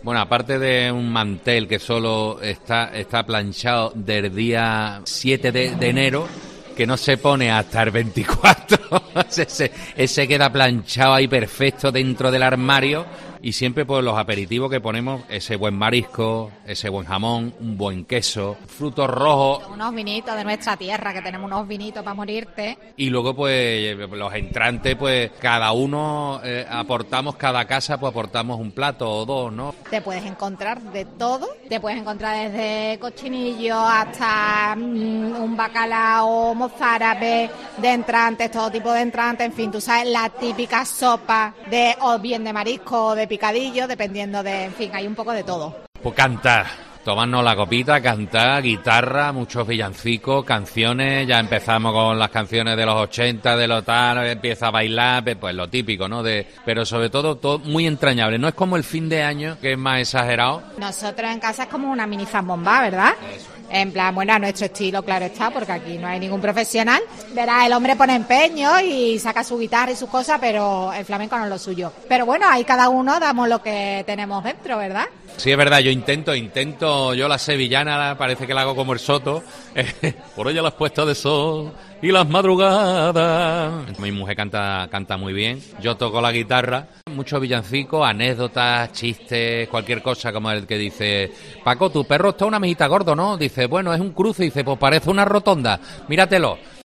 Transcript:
Bueno, aparte de un mantel que solo está planchado del día 7 de enero, que no se pone hasta el 24, ese queda planchado ahí perfecto dentro del armario. Y siempre pues los aperitivos que ponemos, ese buen marisco, ese buen jamón, un buen queso, frutos rojos. Unos vinitos de nuestra tierra, que tenemos unos vinitos para morirte. Y luego pues los entrantes, pues cada uno aportamos, cada casa pues aportamos un plato o dos, ¿no? Te puedes encontrar de todo, te puedes encontrar desde cochinillo hasta un bacalao, mozárabe, de entrantes, todo tipo de entrantes, en fin, tú sabes, la típica sopa o bien de marisco o de picadillo, dependiendo de, en fin, hay un poco de todo. Pues cantar, tomarnos la copita, cantar, guitarra, muchos villancicos, canciones, ya empezamos con las canciones de los 80, de lo tal, empieza a bailar, pues lo típico, ¿no? Pero sobre todo muy entrañable, no es como el fin de año, que es más exagerado. Nosotros en casa es como una mini zambomba, ¿verdad? Eso. En plan, bueno, a nuestro estilo, claro está, porque aquí no hay ningún profesional. Verás, el hombre pone empeño y saca su guitarra y sus cosas, pero el flamenco no es lo suyo. Pero bueno, ahí cada uno damos lo que tenemos dentro, ¿verdad? Sí, es verdad, yo intento, yo la sevillana parece que la hago como el Soto, por ella las puestas de sol y las madrugadas. Mi mujer canta muy bien, yo toco la guitarra, muchos villancicos, anécdotas, chistes, cualquier cosa como el que dice, Paco, tu perro está una mijita gordo, ¿no? Dice, bueno, es un cruce, dice, pues parece una rotonda, míratelo.